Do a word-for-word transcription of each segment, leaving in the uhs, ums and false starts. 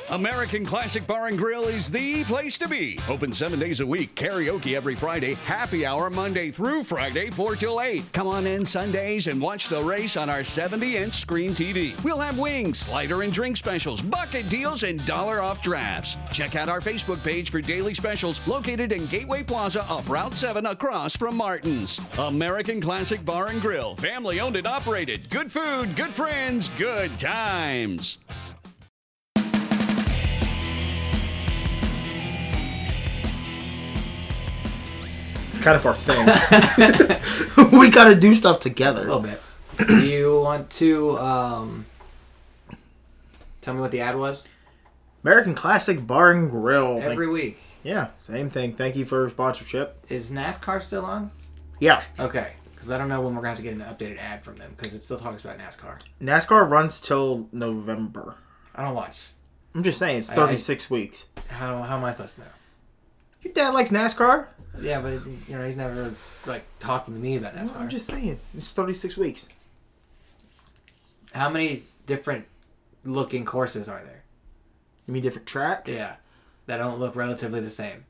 American Classic Bar and Grill is the place to be. Open seven days a week, karaoke every Friday, happy hour Monday through Friday, four till eight. Come on in Sundays and watch the race on our seventy-inch screen T V. We'll have wings, slider and drink specials, bucket deals, and dollar off drafts. Check out our Facebook page for daily specials located in Gateway Plaza up Route seven across from Martin's. American Classic Bar and Grill, family owned and operated. Good food, good friends, good times. Kind of our thing. We got to do stuff together. A little bit. Do you want to um, tell me what the ad was? American Classic Bar and Grill. Every Thank- week. Yeah, same thing. Thank you for sponsorship. Is NASCAR still on? Yeah. Okay. Because I don't know when we're going to have to get an updated ad from them because it still talks about NASCAR. NASCAR runs till November. I don't watch. I'm just saying, it's I- thirty-six I- weeks. How, how am I supposed to know? Your dad likes NASCAR? Yeah, but you know he's never like talking to me about Well, NASCAR. I'm just saying, it's thirty-six weeks. How many different looking courses are there? You mean different tracks? Yeah, that don't look relatively the same.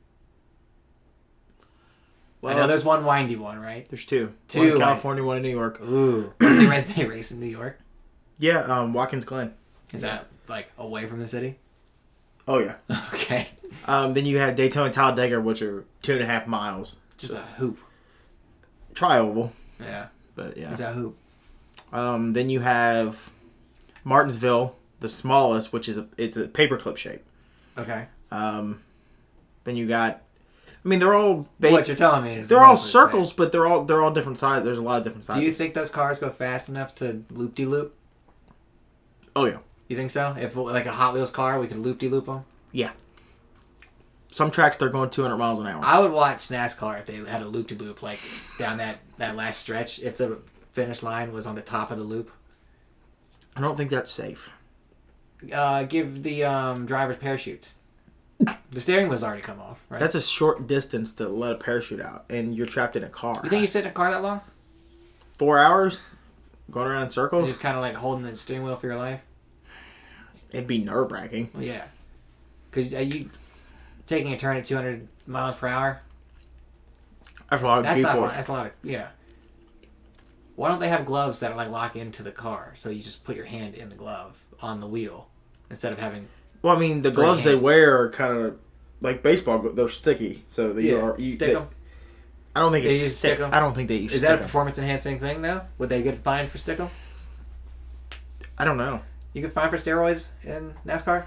Well, I know there's one windy one, right? There's two. Two One in windy- California, one in New York. Ooh, they, ra- they race in New York. Yeah, um, Watkins Glen. Is that like away from the city? Oh, yeah. Okay, Um, then you have Daytona and Talladega, which are two and a half miles. just So, a hoop. tri-oval, Yeah, but yeah. it's a hoop. Um, then you have Martinsville, the smallest, which is a it's a paperclip shape. Okay, Um, then you got, I mean, they're all ba- what you're telling me is they're all mostly the same. circles, but they're all they're all different sizes. There's a lot of different sizes. Do you think those cars go fast enough to loop de loop? Oh yeah, You think so? If like a Hot Wheels car, we could loop de loop them. yeah. Some tracks they're going two hundred miles an hour. I would watch NASCAR if they had a loop de loop like down that, that last stretch. If the finish line was on the top of the loop, I don't think that's safe. uh, give the um, drivers parachutes. The steering wheel's already come off, right? That's a short distance to let a parachute out, and you're trapped in a car. You think you sit in a car that long? Four hours going around in You're circles? just kind of like holding the steering wheel for your life. It'd be nerve wracking. Well, yeah, because are you taking a turn at two hundred miles per hour? That's a lot of That's not. G-force. That's a lot of yeah. Why don't they have gloves that like lock into the car so you just put your hand in the glove on the wheel instead of having Well, I mean, the Free gloves they hands. wear are kind of like baseball. glo- They're sticky, so they are. You, stick they- them? I don't think They it's use stick. stick 'em? I don't think they use Is stick that a 'em. performance enhancing thing though? Would they get fined for stick 'em? I don't know. You get fined for steroids in NASCAR?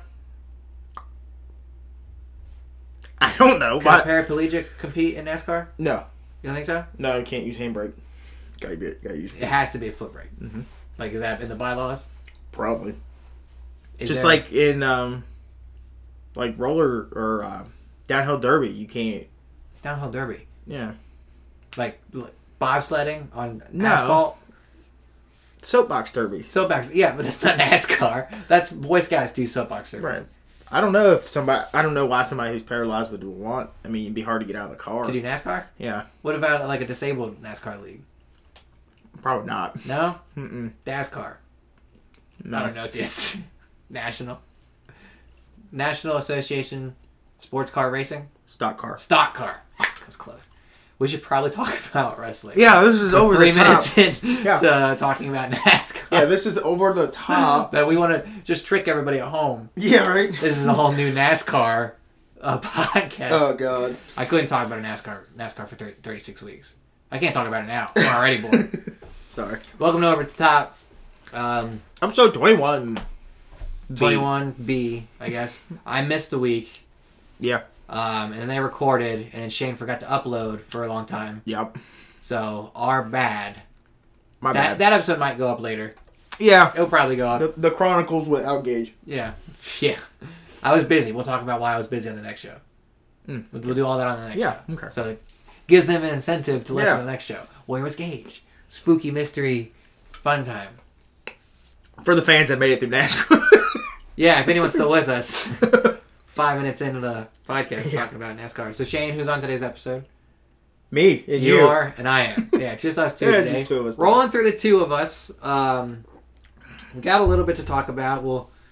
I don't know. Can a But paraplegic compete in NASCAR? no, You don't think so? no, you can't use handbrake. Gotta be. Gotta use. It has to be a foot brake. Mm-hmm. Like, is that in the bylaws? Probably. Is Just there- like in um, like roller or uh, downhill derby, you can't. downhill derby, Yeah. like, like bobsledding on No. asphalt. Soapbox derbies. Soapbox, yeah, but that's not NASCAR. That's Boy Scouts do soapbox derbies. Right. I don't know if somebody. I don't know why somebody who's paralyzed would want. I mean, it'd be hard to get out of the car. To do NASCAR? Yeah. What about like a disabled NASCAR league? Probably not. No, Mm-mm. NASCAR. No. I don't know this. National. National Association Sports Car Racing? Stock car. Stock car. Fuck, that was close. We should probably talk about wrestling. Yeah, this is We're over three the top. minutes in Yeah. to uh, talking about NASCAR. Yeah, this is over the top. That we want to just trick everybody at home. Yeah, right. This is a whole new NASCAR uh, podcast. Oh god. I couldn't talk about a NASCAR NASCAR for thirty, thirty-six weeks. I can't talk about it now. I'm already bored. Sorry. Welcome to Over the Top. Um, Episode twenty-one. twenty-one B, I guess. I missed a week. Yeah. Um, and then they recorded, and Shane forgot to upload for a long time. Yep. So, our bad. My That bad. that episode might go up later. Yeah. It'll probably go up. The, the Chronicles without Gage. Yeah. Yeah. I was busy. We'll talk about why I was busy on the next show. Mm, We'll, we'll do all that on the next Yeah, show. okay. So it gives them an incentive to listen Yeah. to the next show. Where was Gage? Spooky mystery fun time. For the fans that made it through NASCAR. Yeah, if anyone's still with us, five minutes into the podcast talking about NASCAR. So Shane, who's on today's episode? Me and You, you. are, and I am. Yeah, it's just us two Yeah, today. just two of us. Rolling through the two of us. Um, we got a little bit to talk about. We'll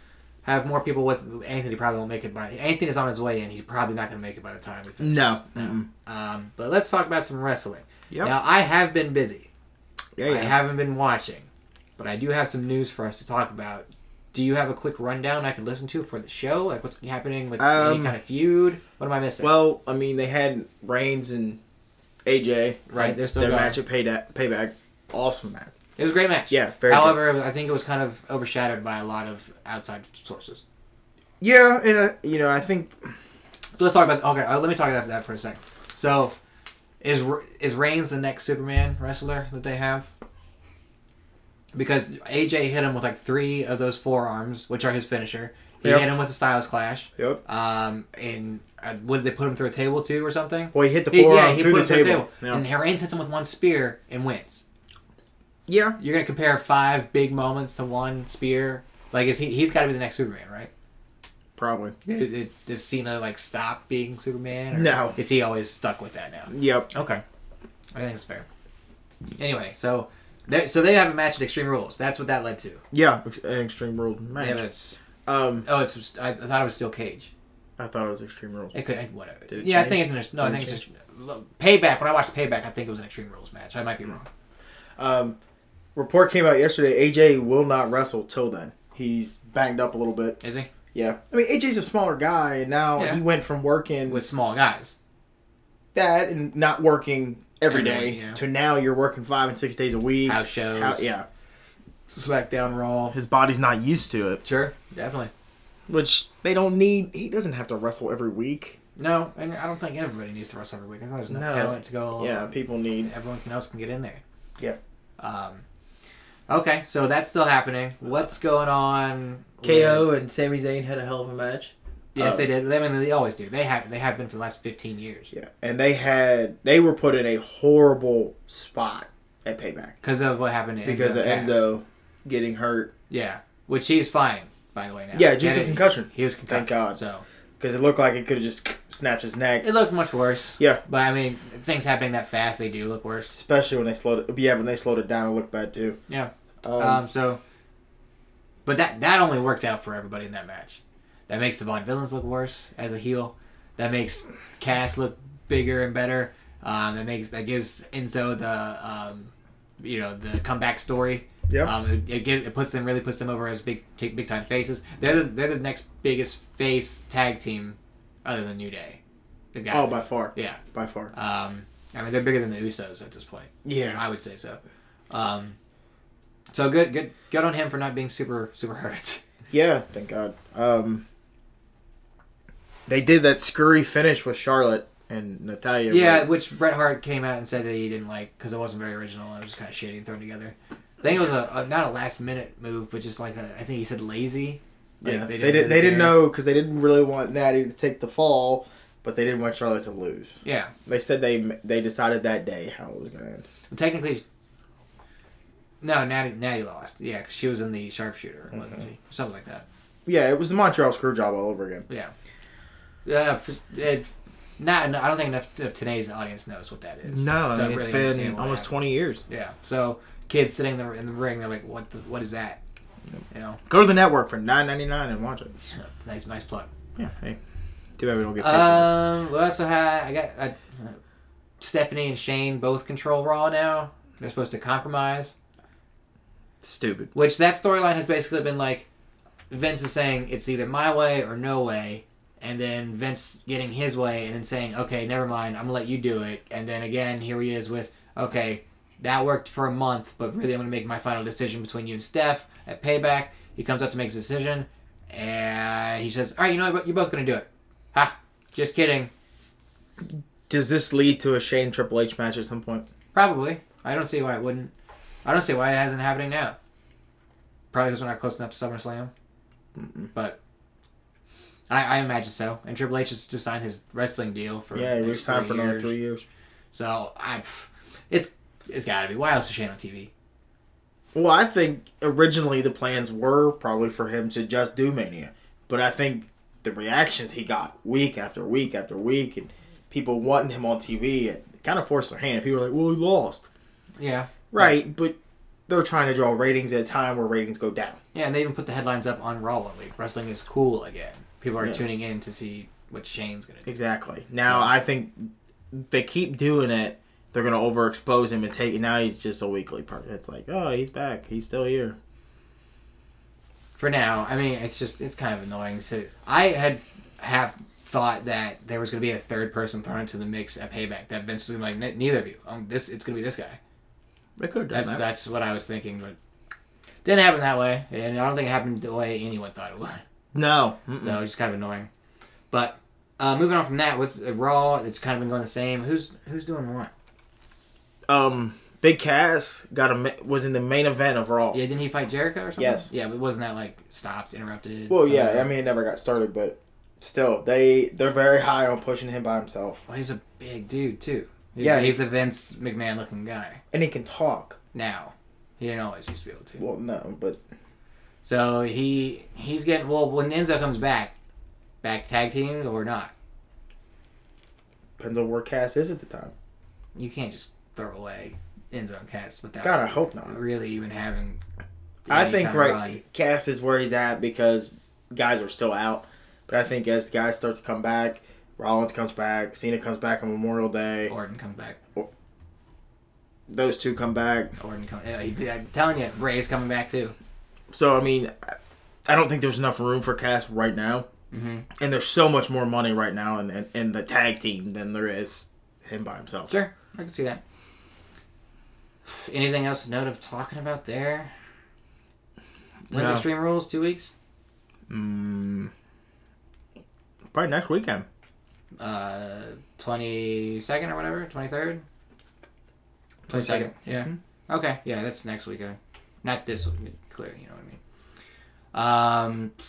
have more people with Anthony. Probably won't make it by. Anthony's on his way in. He's probably not going to make it by the time we finish. No. no. Um, but let's talk about some wrestling. Yep. Now I have been busy. Yeah, yeah. I haven't been watching, but I do have some news for us to talk about. Do you have a quick rundown I can listen to for the show? Like what's happening with um, any kind of feud? What am I missing? Well, I mean, they had Reigns and A J. Right, they're still their going. match at Payback. Payback. Awesome match. It was a great match. Yeah, very However, good. I think it was kind of overshadowed by a lot of outside sources. Yeah, and uh, you know, I think. So let's talk about. Okay, uh, let me talk about that for a second. So, is is Reigns the next Superman wrestler that they have? Because A J hit him with like three of those forearms, which are his finisher. He Yep. hit him with the Styles Clash. Yep. Um, and uh, what did they put him through a table too, or something? Well, he hit the He- forearm yeah, he through put the him table. through a Yeah. And Reigns hits him with one spear and wins. Yeah. You're gonna compare five big moments to one spear? Like, is he? He's got to be the next Superman, right? Probably. It, it, does Cena like stop being Superman? Or No. Is he always stuck with that now? Yep. Okay, I think it's fair. Anyway, so they so they have a match at Extreme Rules. That's what that led to. Yeah, an Extreme Rules match. Yeah, but it's Um, oh, it's I, I thought it was still Cage. I thought it was Extreme Rules. It could whatever. Did it yeah, I change? think it's no. I Did it think it's just look, Payback. When I watched Payback, I think it was an Extreme Rules match. I might be wrong. Um, report came out yesterday. A J will not wrestle till then. He's banged up a little bit. Is he Yeah, I mean A J's a smaller guy, and now Yeah. he went from working with small guys? that and not working every Every day day, yeah. to now you're working five and six days a week. House shows. How- yeah, SmackDown, Raw. his body's not used to it, Sure, definitely. which they don't need. He doesn't have to wrestle every week. No, and I don't think everybody needs to wrestle every week. I think there's enough No. talent to go. Yeah, people need. Everyone else can get in there. Yeah. Um, okay, so that's still happening. What's going on? K O with- and Sami Zayn had a hell of a match. Yes, Um, they did. I mean, they always do. They have. They have been for the last fifteen years. Yeah, and they had they were put in a horrible spot at Payback Because of what happened to Enzo. because of Cass. Enzo getting hurt. Yeah, which he's fine, by the way. Now. Yeah, just a He- concussion. He was concussed. Thank God. So Because it looked like it could have just snapped his neck. it looked much worse. Yeah. But I mean, things happening that fast, they do look worse. Especially when they slowed it. Yeah, when they slowed it down, it looked bad too. Yeah. Um, Um, so, but that that only worked out for everybody in that match. That makes the Vaughn Villains look worse as a heel. That makes Cass look bigger and better. Um, that makes that gives Enzo the um, you know the comeback story. yeah. Um, it, it, gives, it puts them really puts them over as big t- big time faces. They're the, they're the next biggest face tag team other than New Day. The guy. oh, by far. yeah. By far. Um, I mean they're bigger than the Usos at this point. Yeah. I would say so. Um, so good, good, good on him for not being super, super hurt. Yeah, thank God. Um, they did that scurry finish with Charlotte and Natalia. Yeah, but- which Bret Hart came out and said that he didn't like because it wasn't very original. It was kind of shitty and thrown together. I think it was a, a not a last minute move, but just like a, I think he said lazy. Like, yeah. They, really did. They didn't care. know because they didn't really want Natty to take the fall, but they didn't want Charlotte to lose. Yeah, They said they they decided that day how it was going to end. technically, no, Natty, Natty lost. Yeah, 'cause she was in the sharpshooter, wasn't Mhm. she? Something like that. Yeah, it was the Montreal Screwjob all over again. Yeah. Yeah. It, not. I don't think enough of today's audience knows what that is. No, I to mean, really it's understand been what almost happened. twenty years. Yeah. So kids sitting in the, in the ring, they're like, "What? The, what is that?" You know. Go to the network for nine ninety nine and watch it. Nice, nice plug. Yeah, hey. Too bad we don't get paid Um. We also had I got uh, Stephanie and Shane both control Raw now. They're supposed to compromise, for this. Stupid. which that storyline has basically been like Vince is saying it's either my way or no way, and then Vince getting his way and then saying, okay, never mind, I'm gonna let you do it, and then again here he is with, okay, that worked for a month, but really I'm gonna make my final decision between you and Steph at Payback. He comes up to make his decision, and he says, all right, you know what, you're both gonna do it. Ha, just kidding. Does this lead to a Shane Triple H match at some point? Probably. I don't see why it wouldn't. I don't see why it hasn't happening now. Probably because we're not close enough to SummerSlam. Mm-mm. But I, I imagine so. And Triple H has just signed his wrestling deal for Yeah, next it's time three for another years. three years. So I, it's it's got to be. Why else is Shane on T V? Well, I think originally the plans were probably for him to just do Mania. But I think the reactions he got week after week after week and people wanting him on T V, it kind of forced their hand. People were like, well, he lost. Yeah. Right, but they're trying to draw ratings at a time where ratings go down. Yeah, and they even put the headlines up on Raw one week. Wrestling is cool again. People are Yeah. tuning in to see what Shane's going to do. Exactly. Now, So- I think they keep doing it. They're going to overexpose him and take it. Now he's just a weekly part. It's like, oh, he's back. He's still here. For now, I mean, it's just, it's kind of annoying. So I had have thought that there was going to be a third person thrown into the mix at Payback. That Vince was like, "Ne- neither of you. Um, this It's going to be this guy. They could have done That's that. that's what I was thinking, but didn't happen that way. And I don't think it happened the way anyone thought it would. No. So Mm-mm. it's just kind of annoying. But uh, moving on from that, with uh, Raw, it's kind of been going the same. Who's who's doing what? Um, Big Cass got a, ma- was in the main event of Raw. Yeah, didn't he fight Jericho or something? Yes. Yeah, but wasn't that like stopped, interrupted? Well, something yeah. like that? I mean, it never got started, but still, they, they're very high on pushing him by himself. Well, he's a big dude, too. He's, Yeah. he's a Vince McMahon looking guy. And he can talk. Now. He didn't always used to be able to. Well, no, but... So he he's getting... Well, when Enzo comes back, back tag team or not? Depends on where Cass is at the time. You can't just throw away Enzo and Cass without God, I hope not. really even having... I any think kind of right run. Cass is where he's at because guys are still out. But I think as the guys start to come back, Rollins comes back, Cena comes back on Memorial Day. Orton comes back. Those two come back. Orton come, yeah, he, I'm telling you, Bray's coming back too. So, I mean, I don't think there's enough room for Cass right now. Mm-hmm. And there's so much more money right now in, in, in the tag team than there is him by himself. Sure, I can see that. Anything else to note of talking about there? When's No. Extreme Rules? Two weeks? Mm, probably next weekend. Uh, twenty-second or whatever? twenty-third? twenty-second, yeah. Mm-hmm. Okay, yeah, that's next weekend. Not this week, clear, you know what I mean. Um,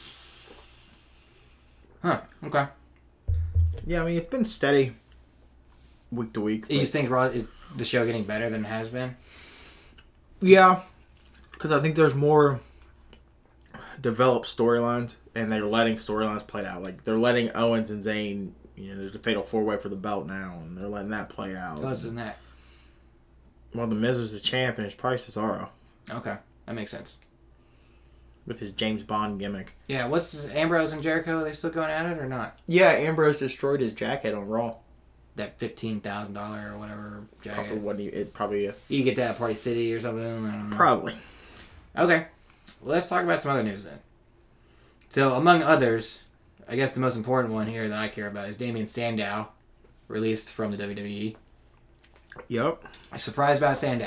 huh, okay. Yeah, I mean, it's been steady week to week. You but- think Raw is the show getting better than it has been? Yeah, because I think there's more developed storylines, and they're letting storylines play out. Like, they're letting Owens and Zayn, you know, there's a fatal four-way for the belt now, and they're letting that play out. What else is that? Well, the Miz is the champ, and his Price is Cesaro Okay, that makes sense. with his James Bond gimmick. Yeah, what's Ambrose and Jericho? Are they still going at it or not? Yeah, Ambrose destroyed his jacket on Raw. That fifteen thousand dollar or whatever Probably jacket. what it probably uh, You get that at Party City or something. I don't know. probably. Okay, well, let's talk about some other news then. So, among others, I guess the most important one here that I care about is Damian Sandow, released from the W W E. Yep. I'm surprised about Sandow.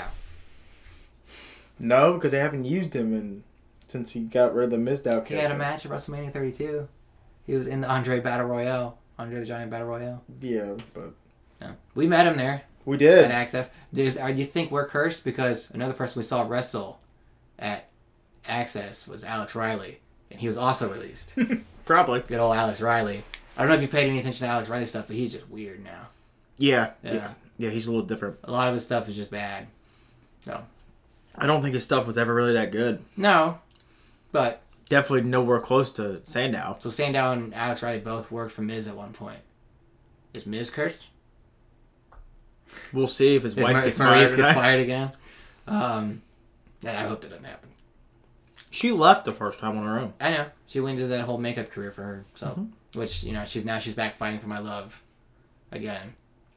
No, because they haven't used him in, since he got rid of the Mizdow character. He had a match at WrestleMania thirty-two. He was in the Andre Battle Royale, Andre the Giant Battle Royale. Yeah, but Yeah. We met him there. we At did. Access. Does are you think we're cursed because another person we saw wrestle at Access was Alex Riley, and he was also released. Probably. Good old Alex Riley. I don't know if you paid any attention to Alex Riley stuff, but he's just weird now. Yeah. Yeah. Yeah. Yeah, he's a little different. A lot of his stuff is just bad. So I don't think his stuff was ever really that good. no, but Definitely nowhere close to Sandow. so Sandow and Alex Riley both worked for Miz at one point. Is Miz cursed? We'll see if his If, wife Mar- gets if Maurice fired. gets tonight. fired again. Um, yeah, I hope that doesn't happen. She left the first time on her own. I know she went into that whole makeup career for her. So, Mhm. which you know she's now she's back fighting for my love, again.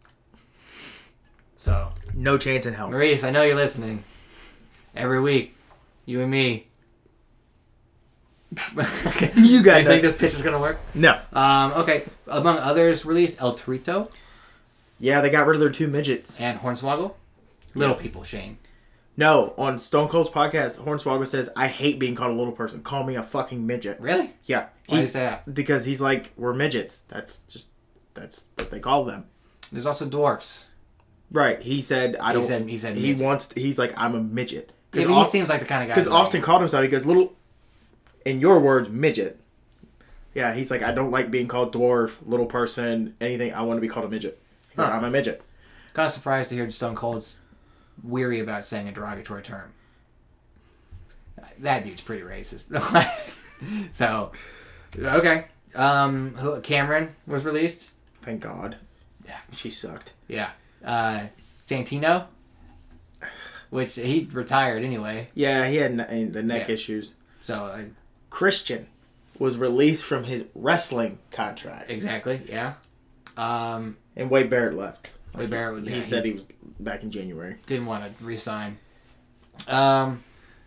So No chance in hell. Maurice, I know you're listening. Every week, you and me. Okay. You guys You think this pitch is gonna work? No. Um, okay. Among others, released El Torito Yeah, they got rid of their two midgets. and Hornswoggle. Little people, Shane. No, on Stone Cold's podcast, Hornswoggle says, I hate being called a little person. Call me a fucking midget. Really? Yeah. Why do you He's, say that? because he's like, we're midgets. That's just, that's what they call them. There's also dwarfs. Right. He said, I He don't. said- he said He midget. wants, he's like, I'm a midget. Yeah, but Au- he seems like the kind of guy. Because like- Austin called himself, he goes, little, in your words, midget. Yeah, he's like, I don't like being called dwarf, little person, anything. I want to be called a midget. He goes, Huh. I'm a midget. Kind of surprised to hear Stone Cold's weary about saying a derogatory term. That dude's pretty racist. So, okay. Um, who- Cameron was released. Thank God. Yeah. She sucked. Yeah. Uh, Santino. which he retired anyway. Yeah, he had ne- the neck Yeah. issues. So uh, Christian was released from his wrestling contract. exactly, yeah. Um, And Wade Barrett left. Wade Barrett would- He yeah, said he was back in January. didn't want to resign. Um,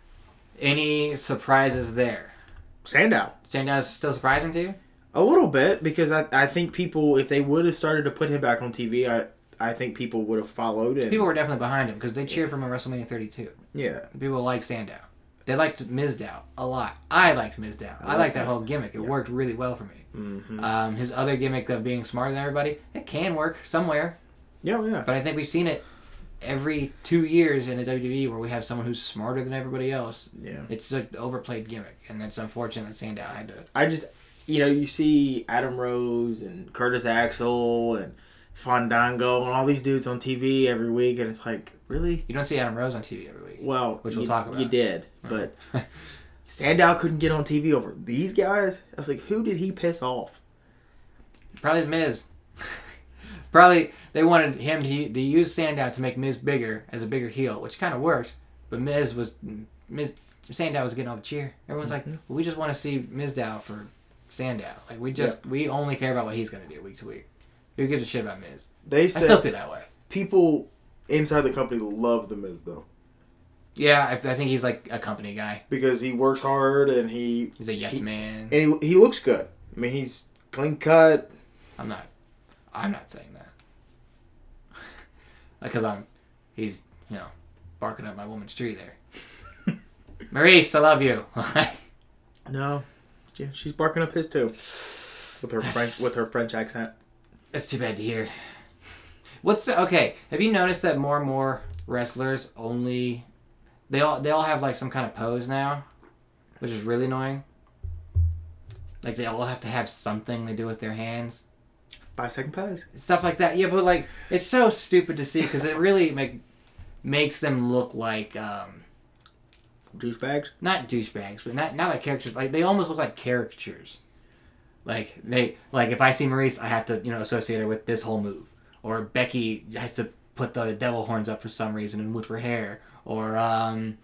any surprises there? Sandow. Sandow's still surprising to you? A little bit, because I, I think people, if they would have started to put him back on T V, I I think people would have followed it. People were definitely behind him because they cheered for him at WrestleMania thirty-two. Yeah. People like Sandow. They liked Mizdow a lot. I liked Mizdow. I, I liked that like whole Mizdow. gimmick. It Yeah. worked really well for me. Mm-hmm. Um, his other gimmick of being smarter than everybody, it can work somewhere. Yeah, yeah. But I think we've seen it every two years in the W W E where we have someone who's smarter than everybody else. Yeah. It's an overplayed gimmick, and it's unfortunate that Sandow had to. I just, you know, you see Adam Rose and Curtis Axel and Fandango and all these dudes on T V every week, and it's like, really? You don't see Adam Rose on T V every week. Well, Which you, we'll talk about. You did, but Sandow couldn't get on T V over these guys. I was like, who did he piss off? Probably the Miz. Probably they wanted him to, to use Sandow to make Miz bigger as a bigger heel, which kind of worked. But Miz was Miz Sandow was getting all the cheer. Everyone's Mm-hmm. like, well, we just want to see Mizdow for Sandow. Like we just we only care about what he's gonna do week to week. Who gives a shit about Miz? They I said still feel that way. people inside the company love the Miz though, Yeah, I, I think he's like a company guy. because he works hard and he He's a yes he, man. and he, he looks good. I mean, he's clean cut. I'm not. I'm not saying that. Because I'm. He's you know, barking up my woman's tree there. Maurice, I love you. No, yeah, she's barking up his too, with her French with her French accent. It's too bad to hear. What's okay? Have you noticed that more and more wrestlers only they all they all have like some kind of pose now, which is really annoying. Like they all have to have something they do with their hands, Five second pose. stuff like that. Yeah, but like it's so stupid to see because it really make, makes them look like um, Douchebags. not douchebags, but not not like characters. Like they almost look like caricatures. Like they like if I see Maurice, I have to you know associate her with this whole move. Or Becky has to put the devil horns up for some reason and whip her hair. Or um,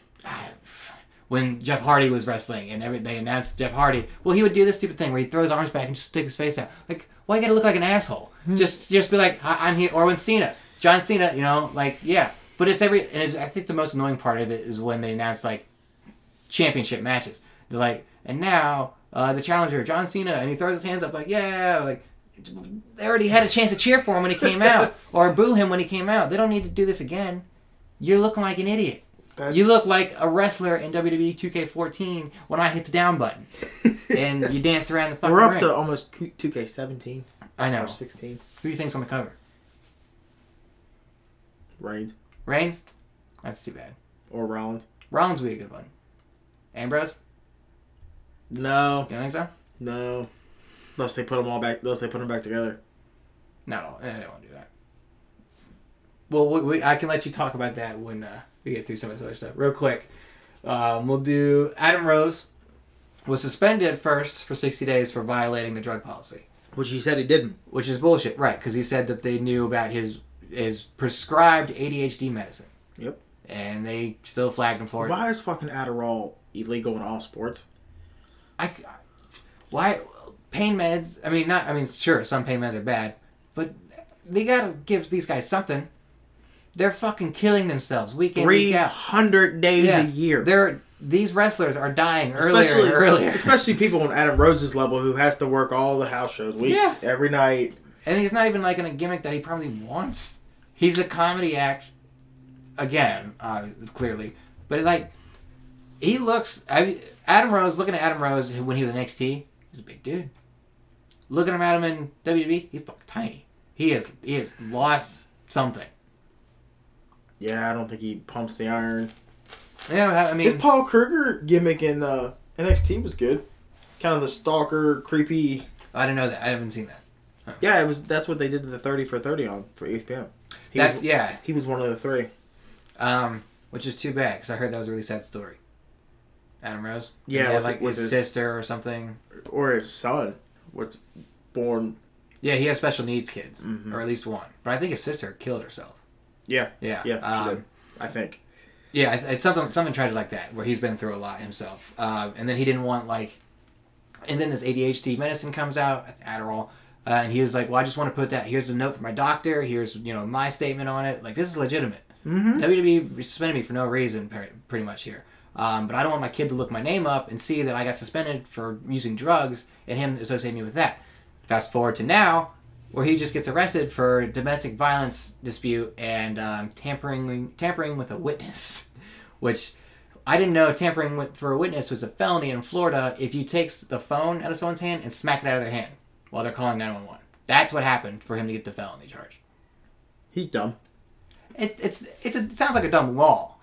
when Jeff Hardy was wrestling and every, they announced Jeff Hardy, well, he would do this stupid thing where he throw his arms back and just stick his face out. Like, why you gotta look like an asshole? just just be like, Hi, I'm here. Or when Cena, John Cena, you know, like, yeah. But it's every, and it's, I think the most annoying part of it is when they announce, like, championship matches. They're like, and now, uh, the challenger, John Cena, and he throws his hands up like, yeah, like, they already had a chance to cheer for him when he came out, or boo him when he came out. They don't need to do this again. You're looking like an idiot. That's... You look like a wrestler in W W E two K fourteen when I hit the down button, and you dance around the fucking We're up ring. to almost two K seventeen. I know. Or sixteen. Who do you think's on the cover? Reigns Reigns? That's too bad. or Rollins. Rollins would be a good one. Ambrose? No, You don't think so? no. Unless they put them all back. Unless they put them back together. Not all. Eh, they won't do that. Well, we, we, I can let you talk about that when uh, we get through some of this other stuff. Real quick. Um, we'll do... Adam Rose was suspended first for sixty days for violating the drug policy. Which he said he didn't. Which is bullshit. Right, because he said that they knew about his his prescribed A D H D medicine. Yep. And they still flagged him for it. Why is fucking Adderall illegal in all sports? I, why... Pain meds, I mean, not, I mean, sure, some pain meds are bad, but they gotta give these guys something. They're fucking killing themselves week in, Three week out. hundred days Yeah. a year. They're, these wrestlers are dying earlier especially, and earlier. especially people on Adam Rose's level who has to work all the house shows week Yeah. every night. And he's not even like in a gimmick that he probably wants. He's a comedy act, again, uh, clearly. But like, he looks, I, Adam Rose, looking at Adam Rose when he was in N X T, he's a big dude. Looking at him in W W E, he's fucking tiny. He has he has lost something. Yeah, I don't think he pumps the iron. Yeah, I mean, His Paul Kruger gimmick in uh, N X T was good. Kind of the stalker, creepy. I didn't know that. I haven't seen that. Yeah, it was. That's what they did to the thirty for thirty on for E S P N. He That's was, yeah. He was one of the three. Um, which is too bad because I heard that was a really sad story. Adam Rose. Yeah, he had, with- like with his, his- sister or something. Or his son was born. Yeah, he has special needs kids, Mhm. or at least one. But I think his sister killed herself. Yeah. Yeah. Yeah, she Um, did. I think. Yeah, it's, it's something something tragic like that, where he's been through a lot himself. Uh, and then he didn't want, like... And then this A D H D medicine comes out, Adderall, uh, and he was like, well, I just want to put that... Here's the note from my doctor. Here's, you know, my statement on it. Like, this is legitimate. Mm-hmm. W W E suspended me for no reason, pretty much here. Um, but I don't want my kid to look my name up and see that I got suspended for using drugs and him associate me with that. Fast forward to now, where he just gets arrested for domestic violence dispute and um, tampering tampering with a witness, which I didn't know tampering with for a witness was a felony in Florida if you take the phone out of someone's hand and smack it out of their hand while they're calling nine one one. That's what happened for him to get the felony charge. He's dumb. It, it's it's a, it sounds like a dumb law.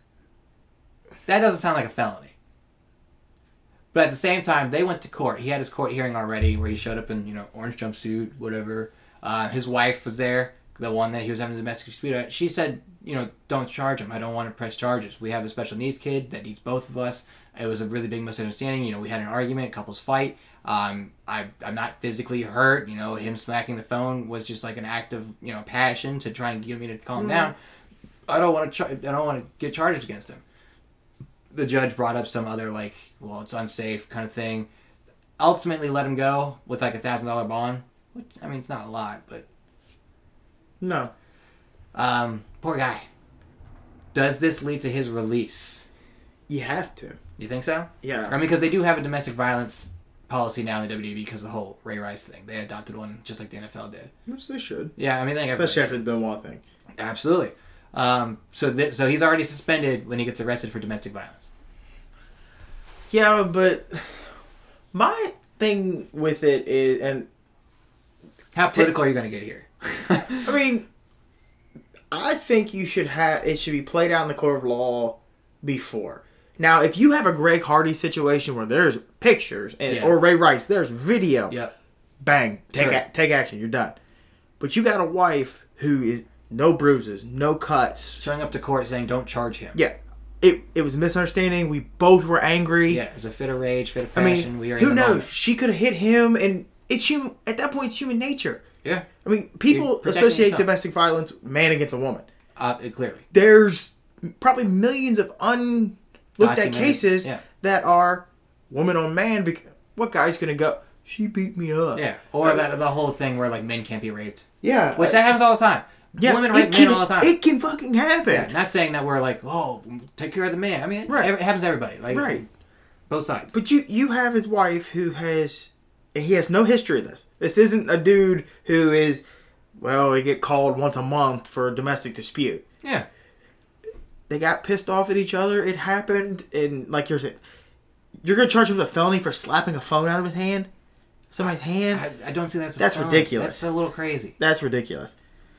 That doesn't sound like a felony. But at the same time, they went to court. He had his court hearing already, where he showed up in, you know, orange jumpsuit, whatever. Uh, his wife was there, the one that he was having a domestic dispute at. She said, you know, don't charge him. I don't want to press charges. We have a special needs kid that needs both of us. It was a really big misunderstanding. You know, we had an argument, couples fight. Um, I, I'm not physically hurt. You know, him smacking the phone was just like an act of, you know, passion to try and get me to calm mm. down. I don't want to. Char- I don't want to get charges against him. The judge brought up some other, like, well, it's unsafe kind of thing. Ultimately let him go with, like, a one thousand dollars bond. Which, I mean, it's not a lot, but... No. Um, poor guy. Does this lead to his release? You have to. You think so? Yeah. I mean, because they do have a domestic violence policy now in the W W E because of the whole Ray Rice thing. They adopted one just like the N F L did. Which they should. Yeah, I mean, they especially after the Benoit thing. Absolutely. Um, so th- so he's already suspended when he gets arrested for domestic violence. Yeah, but my thing with it is, and how political t- are you going to get here? I mean, I think you should have it should be played out in the court of law before. Now, if you have a Greg Hardy situation where there's pictures and yeah. or Ray Rice, there's video. Yep. Bang, take sure. a- take action. You're done. But you got a wife who is. No bruises, no cuts. Showing up to court saying, don't charge him. Yeah. It it was a misunderstanding. We both were angry. Yeah, it was a fit of rage, fit of I passion. mean, we were who in the knows? moment. She could have hit him, and it's human. At that point, it's human nature. Yeah. I mean, people associate yourself. domestic violence man against a woman. Uh, clearly. There's probably millions of unlooked at cases yeah. that are woman on man. Because what guy's going to go, she beat me up. Yeah. Or uh, that the whole thing where, like, men can't be raped. Yeah. Which that happens all the time. Yeah, women rape can, men all the time. It can fucking happen. Yeah, not saying that we're like, oh, take care of the man. I mean, right. it, it happens to everybody. Like, right. Both sides. But you, you have his wife who has, and he has no history of this. This isn't a dude who is, well, they get called once a month for a domestic dispute. Yeah. They got pissed off at each other. It happened, and like you're saying, you're going to charge him with a felony for slapping a phone out of his hand? Somebody's hand? I, I don't see that's a That's felony. ridiculous. That's a little crazy. That's ridiculous.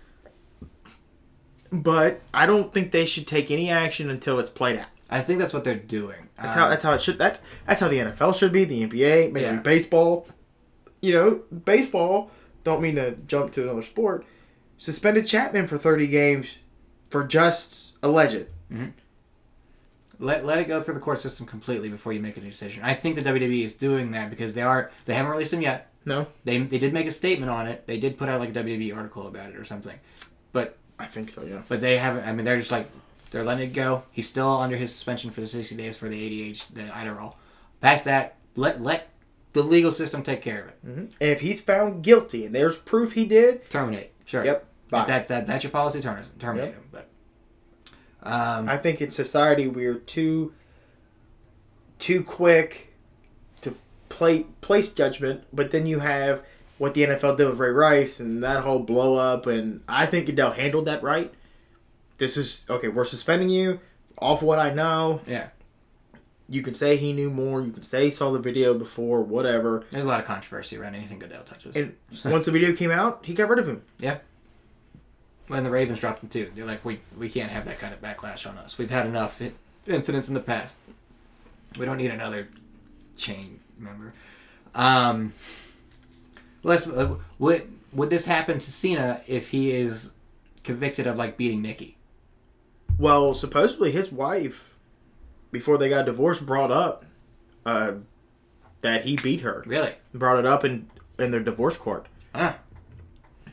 But I don't think they should take any action until it's played out. I think that's what they're doing. That's um, how that's how it should. That's that's how the N F L should be. The N B A, Major Yeah. League Baseball. You know, baseball. Don't mean to jump to another sport. Suspended Chapman for thirty games for just alleged. Mm-hmm. Let let it go through the court system completely before you make a decision. I think the W W E is doing that because they are they haven't released him yet. No, they they did make a statement on it. They did put out like a W W E article about it or something, but I think so. Yeah, but they haven't. I mean, they're just like they're letting it go. He's still under his suspension for the sixty days for the A D H, the Adderall. Past that, let let the legal system take care of it. Mm-hmm. And if he's found guilty and there's proof he did, terminate. Sure. Yep. That, that that that's your policy. Terminate, terminate Yep. him. But um, I think in society we're too too quick to play place judgment, but then you have what the N F L did with Ray Rice and that whole blow up, and I think Goodell handled that right. This is okay. We're suspending you off what I know. yeah. You can say he knew more. You can say he saw the video before. Whatever. There's a lot of controversy around anything Goodell touches. And once the video came out, he got rid of him. Yeah. When the Ravens dropped him too, they're like, we we can't have that kind of backlash on us. We've had enough incidents in the past. We don't need another chain member. Um, let's. Uh, would would this happen to Cena if he is convicted of like beating Nikki? Well, supposedly his wife, before they got divorced, brought up uh, that he beat her. Really? Brought it up in in their divorce court. Ah.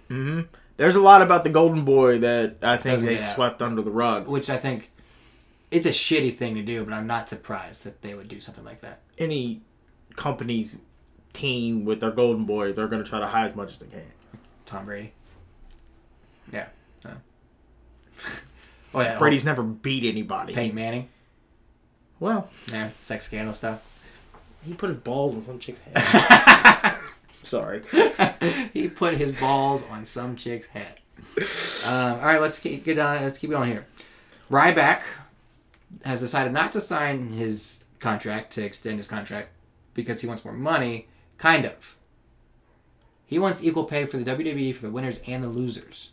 Mm-hmm. There's a lot about the Golden Boy that I think Doesn't they get out. swept under the rug. Which I think it's a shitty thing to do, but I'm not surprised that they would do something like that. Any company's team with their golden boy, they're going to try to hide as much as they can. Tom Brady. Yeah. No. Oh yeah. Brady's never beat anybody. Peyton Manning. Well, Yeah. Sex scandal stuff. he put his balls on some chick's head. Sorry. He put his balls on some chick's head. Um, all right, let's keep, get on. Let's keep going here. Ryback has decided not to sign his contract to extend his contract because he wants more money. Kind of. He wants equal pay for the W W E for the winners and the losers.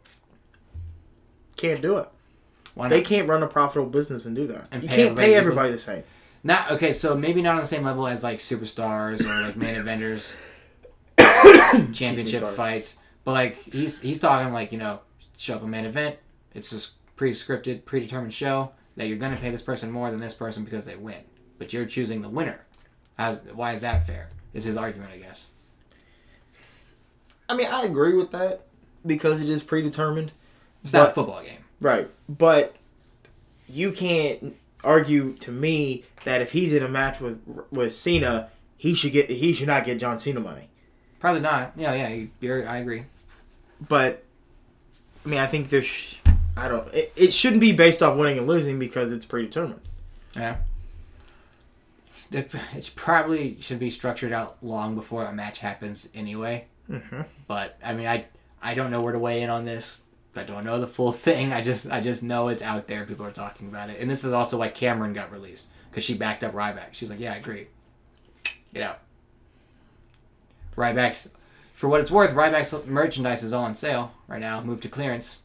Can't do it. Why not? They can't run a profitable business and do that. And you pay can't everybody pay equal? everybody the same. Not okay. So maybe not on the same level as like superstars or like main eventers, championship sorry. fights. But like he's he's talking like, you know, show up a main event. It's just pre-scripted, predetermined show that you're gonna pay this person more than this person because they win, but you're choosing the winner. How's, why is that fair? Is his argument, I guess. I mean, I agree with that because it is predetermined. It's But- not a football game. Right. But you can't argue to me that if he's in a match with with Cena, he should get he should not get John Cena money. Probably not. Yeah, yeah. you- You're, I agree. But I mean, I think there's I don't it, it shouldn't be based off winning and losing because it's predetermined. Yeah. It, it's probably should be structured out long before a match happens anyway. Mm-hmm. But I mean, I I don't know where to weigh in on this. I don't know the full thing. I just I just know it's out there. People are talking about it, and this is also why Cameron got released because she backed up Ryback. She's like, yeah, I agree. Get out. Ryback's, for what it's worth, Ryback's merchandise is all on sale right now. Moved to clearance.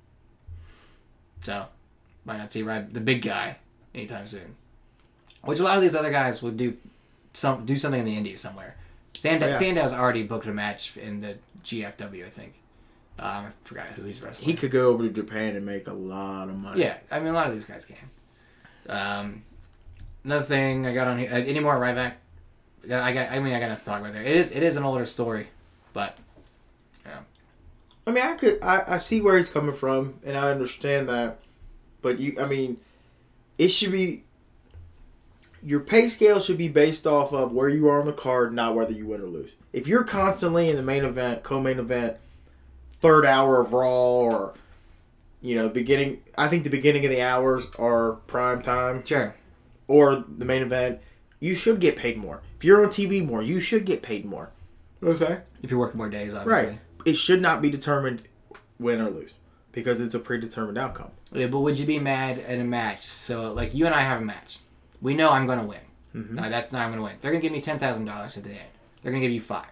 So, might not see Ry- the big guy anytime soon. Which a lot of these other guys would do some do something in the Indies somewhere. Sandow, Yeah. Sandow's already booked a match in the G F W, I think. Um, I forgot who he's wrestling. He could go over to Japan and make a lot of money. Yeah, I mean, a lot of these guys can. Um, another thing I got on here. Uh, any more Ryback? Yeah, I got. I mean, I got to talk about there. It is. It is an older story, but yeah. I mean, I could I, I see where he's coming from and I understand that. But you I mean, it should be your pay scale should be based off of where you are on the card, not whether you win or lose. If you're constantly in the main event, co-main event, third hour of Raw, or you know, beginning. I think the beginning of the hours are prime time, Sure. or the main event. You should get paid more. If you're on T V more, you should get paid more. Okay. If you're working more days, obviously. Right. It should not be determined win or lose because it's a predetermined outcome. Yeah, but would you be mad at a match? So, like, you and I have a match. We know I'm going to win. Mm-hmm. Uh, that's not I'm going to win. They're going to give me ten thousand dollars at the end. They're going to give you five.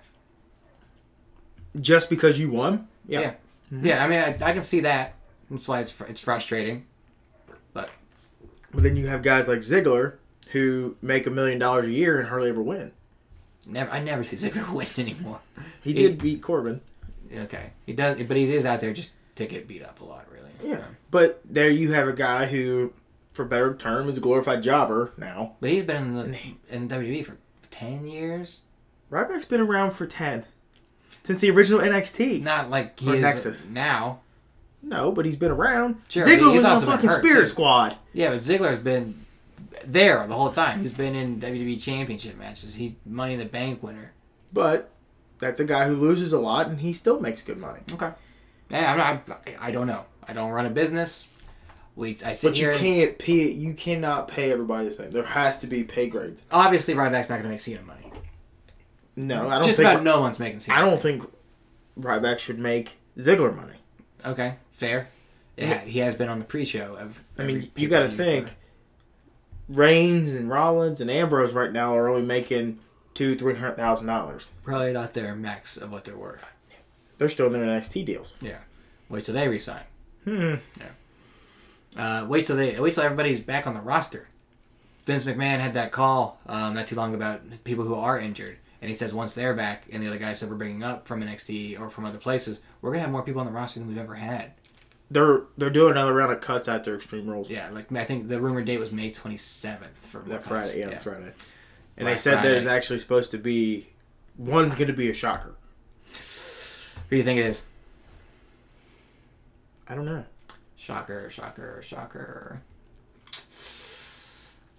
Just because you won? Yeah. Yeah. Mm-hmm. Yeah, I mean, I, I can see that. That's why it's fr- it's frustrating. But But then you have guys like Ziggler who make a million dollars a year and hardly ever win. never, I never see Ziggler win anymore. He He- did beat Corbin. Okay, he does, but he is out there just to get beat up a lot, really. Yeah. So. But there you have a guy who, for better term, is a glorified jobber now. But he's been in the in W W E for ten years. Ryback's been around for ten. Since the original N X T. Not like he Or is Nexus. now. No, but he's been around. Sure, Ziggler but he's was on also been fucking hurt, Spirit too. Squad. Yeah, but Ziggler's been there the whole time. He's been in W W E Championship matches. He's Money in the Bank winner. But that's a guy who loses a lot and he still makes good money. Okay. Yeah, I'm not, I, I don't know. I don't run a business. We I sit But you here. can't pay. You cannot pay everybody the same. There has to be pay grades. Obviously, Ryback's not going to make Cena money. No, I don't Just think. about no one's making Cena. I don't think Ryback should make Ziggler money. Okay, fair. Yeah, he has been on the pre-show of. I mean, every you got to pay-per-view think. Reigns and Rollins and Ambrose right now are only making two, three hundred thousand dollars. Probably not their max of what they're worth. They're still in their N X T deals. Yeah. Wait till they resign. Hmm. Uh, wait till they. Wait till everybody's back on the roster. Vince McMahon had that call um, not too long about people who are injured, and he says once they're back, and the other guys that we're bringing up from N X T or from other places, we're gonna have more people on the roster than we've ever had. They're they're doing another round of cuts after Extreme Rules. Yeah, like I think the rumored date was May twenty seventh for more That cuts. Friday, yeah, Friday. And Black they said Friday. there's actually supposed to be one's going to be a shocker. Who do you think it is? I don't know. Shocker, shocker, shocker.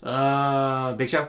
Uh, Big Show.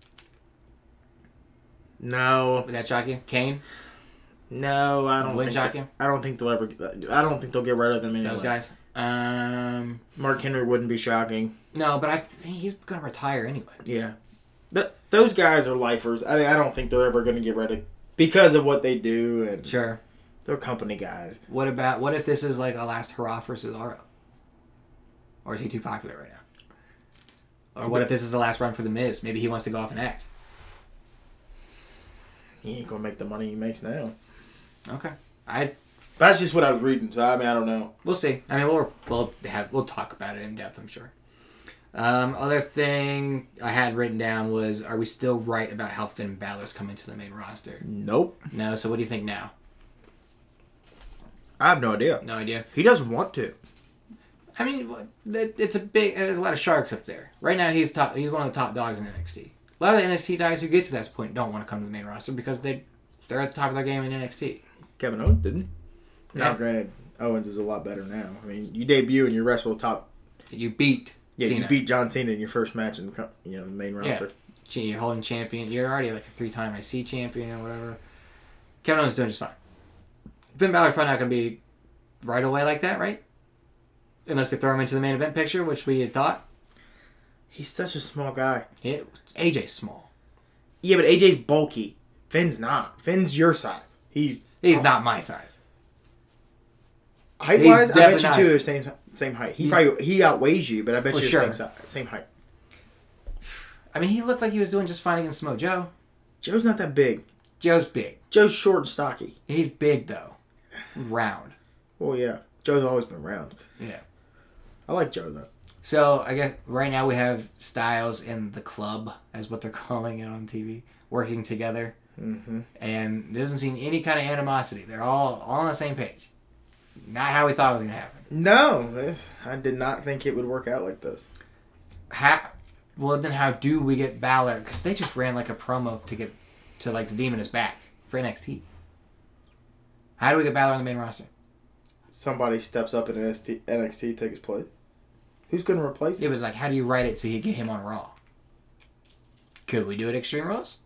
No, Would that shock you? Kane. no, I don't. Wouldn't think shock that- you? I don't think they'll ever. I don't think they'll get rid of them anyway. Those guys. Um, Mark Henry wouldn't be shocking. no, but I think he's gonna retire anyway. Yeah, Th- those guys are lifers. I, I don't think they're ever going to get rid of because of what they do and Sure. they're company guys. What about what if this is like a last hurrah for Cesaro? Or is he too popular right now? Or what if this is the last run for the Miz? Maybe he wants to go off and act. He ain't gonna make the money he makes now. Okay. I That's just what I was reading. So I mean, I don't know. We'll see. I mean, we'll we'll have we'll talk about it in depth, I'm sure. Um, other thing I had written down was: are we still right about how Finn Balor's coming to the main roster? Nope. No. So what do you think now? I have no idea. No idea. He doesn't want to. I mean, what- it- it's a big. There's a lot of sharks up there. Right now, he's top. He's one of the top dogs in N X T. A lot of the N X T guys who get to that point don't want to come to the main roster because they they're at the top of their game in N X T. Kevin Owens didn't. Now, Yeah. granted, Owens is a lot better now. I mean, you debut and you wrestle top. You beat. Yeah, Cena. you beat John Cena in your first match in the co- you know the main roster. Yeah. You're holding champion. You're already like a three-time I C champion or whatever. Kevin Owens is doing just fine. Finn Balor's probably not going to be right away like that, right? Unless they throw him into the main event picture, which we had thought. He's such a small guy. Yeah, A J's small. Yeah, but A J's bulky. Finn's not. Finn's your size. He's He's not my size. height he's wise. I bet definitely you not. two are same same height. He He- probably he outweighs you, but I bet Well, you're sure. same si- same height. I mean, he looked like he was doing just fine against Samoa Joe. Joe's not that big. Joe's big. Joe's short and stocky. He's big, though. Round. Well, yeah. Joe's always been round. Yeah. I like Joe though. So, I guess right now we have Styles in the club, as what they're calling it on T V, working together. Mm-hmm. And there doesn't seem any kind of animosity. They're all, all on the same page. Not how we thought it was going to happen. No, this, I did not think it would work out like this. How, well, then how do we get Balor? Because they just ran like a promo to get to like the Demon is back for N X T. How do we get Balor on the main roster? Somebody steps up in N X T, N X T take his place. Who's going to replace Yeah, him? but like, how do you write it so you get him on Raw? Could we do it Extreme Rules?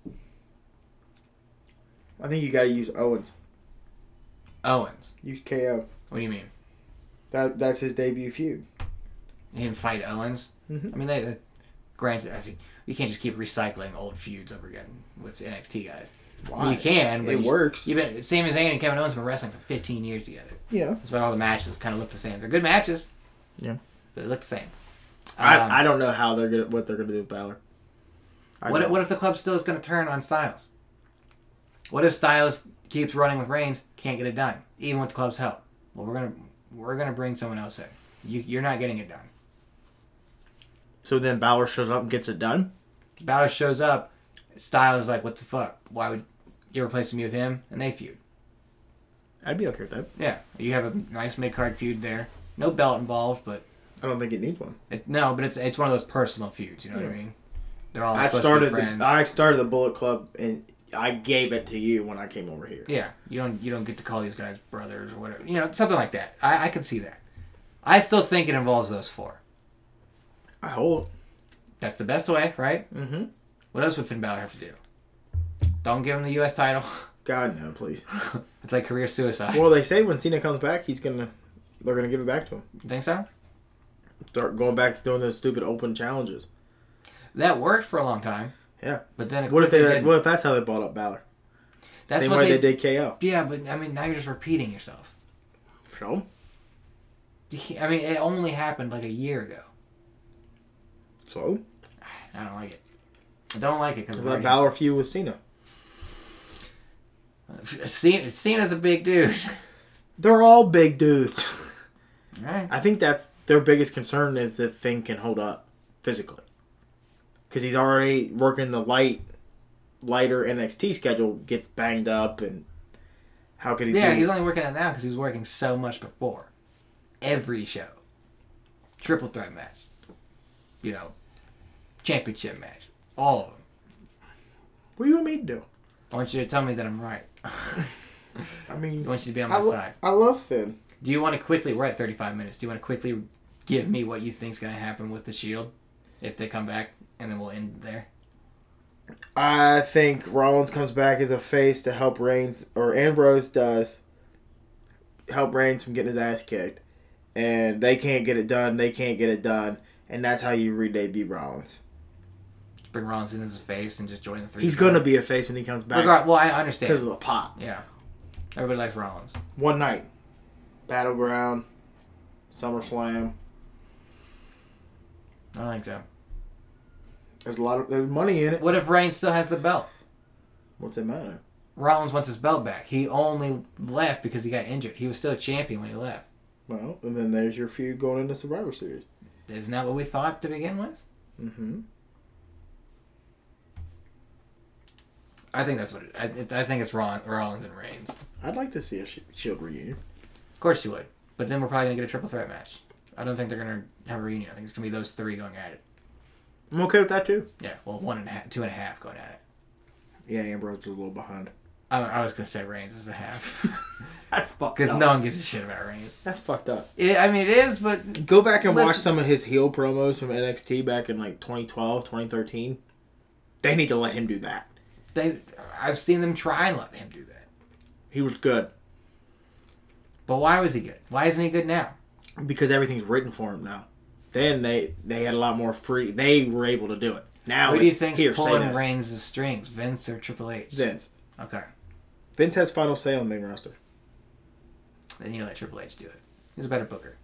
I think you got to use Owens. Owens. Use K O. What do you mean? That that's his debut feud. Him fight Owens? Mhm. I mean, they, they granted, I think you can't just keep recycling old feuds over again with N X T guys. Why? You can, but It you, works. You've been Sami Zayn and Kevin Owens have been wrestling for fifteen years together. Yeah. That's why all the matches kind of look the same. They're good matches. Yeah. But they look the same. I, Um, I don't know how they're gonna what they're gonna do with Balor. I What if, don't. what if the club still is going to turn on Styles? What if Styles keeps running with Reigns, can't get it done, even with the club's help? Well, we're gonna we're gonna bring someone else in. You, you're not getting it done. So then Balor shows up and gets it done. Balor shows up, Styles is like, "What the fuck? Why would you're replacing me with him?" And they feud. I'd be okay with that. Yeah, you have a nice mid card feud there. No belt involved, but I don't think it needs one. it, no, but it's it's one of those personal feuds. You know what I Yeah. mean? They're all I supposed started to be friends. the I started the Bullet Club and I gave it to you when I came over here. Yeah, you don't you don't get to call these guys brothers or whatever. You know, something like that. I, I can see that. I still think it involves those four. I hope. That's the best way, right? Mm-hmm. What else would Finn Balor have to do? Don't give him the U S title. God no, please. It's like career suicide. Well, they say when Cena comes back, he's gonna they're gonna give it back to him. You think so? Start going back to doing those stupid open challenges. That worked for a long time, Yeah. but then it What if they? quickly didn't. What if that's how they bought up Balor? That's Same what way they, they did K O. Yeah, but I mean, now you're just repeating yourself. So. I mean, it only happened like a year ago. So. I don't like it. I don't like it because Let Balor feud with Cena. Cena, Cena's a big dude. They're all big dudes. All right. I think that's their biggest concern is if Finn can hold up physically. Because he's already working the light, lighter N X T schedule, gets banged up, and how could he Yeah, do he's only working on it now because he was working so much before. Every show. Triple threat match. You know, championship match. All of them. What do you want me to do? I want you to tell me that I'm right. I mean, I want you to be on I, my lo- side. I love Finn. Do you want to quickly, we're at thirty-five minutes, do you want to quickly give me what you think's going to happen with the Shield if they come back, and then we'll end there. I think Rollins comes back as a face to help Reigns, or Ambrose does, help Reigns from getting his ass kicked. And they can't get it done, they can't get it done, and that's how you re-debut Rollins. Just bring Rollins in as a face and just join the three. He's going to be a face when he comes back. Regard- well, I understand. Because of the pop. Yeah. Everybody likes Rollins. One night. Battleground. SummerSlam. I don't think so. There's a lot of there's money in it. What if Reigns still has the belt? What's it matter? Rollins wants his belt back. He only left because he got injured. He was still a champion when he left. Well, and then there's your feud going into Survivor Series. Isn't that what we thought to begin with? Mm-hmm. I think that's what it, I, it, I think it's Rollins, Rollins and Reigns. I'd like to see a Shield reunion. Of course you would. But then we're probably going to get a triple threat match. I don't think they're going to have a reunion. I think it's going to be those three going at it. I'm okay with that too. Yeah, well, one and a half, two and a half going at it. Yeah, Ambrose is a little behind. I, I was going to say Reigns is the half. That's fucked Because up. no one gives a shit about Reigns. That's fucked up. It, I mean, it is, but... Go back and watch Listen- some of his heel promos from N X T back in like twenty twelve, twenty thirteen. They need to let him do that. They, I've seen them try and let him do that. He was good. But why was he good? Why isn't he good now? Because everything's written for him now. Then they they had a lot more free. They were able to do it. Now Who do you it's think's here, say pulling this. Reigns' strings? Vince or Triple H? Vince. Okay. Vince has final say on the main roster. Then you let Triple H do it. He's a better booker.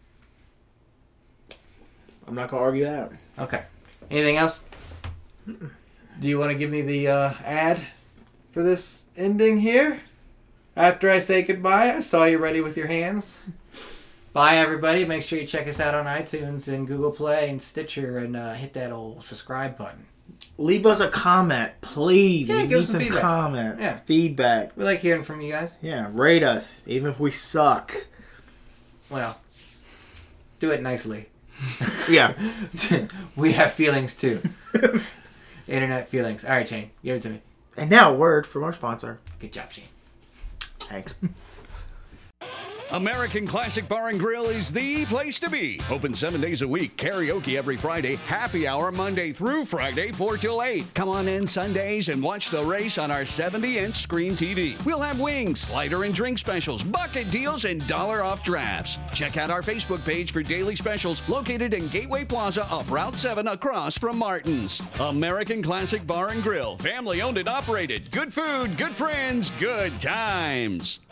I'm not gonna argue that. Okay. Anything else? Do you want to give me the uh, ad for this ending here? After I say goodbye, I saw you ready with your hands. Bye, everybody. Make sure you check us out on iTunes and Google Play and Stitcher and uh, hit that old subscribe button. Leave us a comment, please. Yeah, we give need us some some feedback. comments. Yeah. Feedback. We like hearing from you guys. Yeah, rate us, even if we suck. Well, do it nicely. Yeah. We have feelings, too. Internet feelings. All right, Shane. Give it to me. And now, a word from our sponsor. Good job, Shane. Thanks. American Classic Bar and Grill is the place to be. Open seven days a week, karaoke every Friday, happy hour Monday through Friday, four till eight. Come on in Sundays and watch the race on our seventy inch screen T V. We'll have wings, slider and drink specials, bucket deals, and dollar off drafts. Check out our Facebook page for daily specials located in Gateway Plaza up Route seven across from Martin's. American Classic Bar and Grill, family owned and operated. Good food, good friends, good times.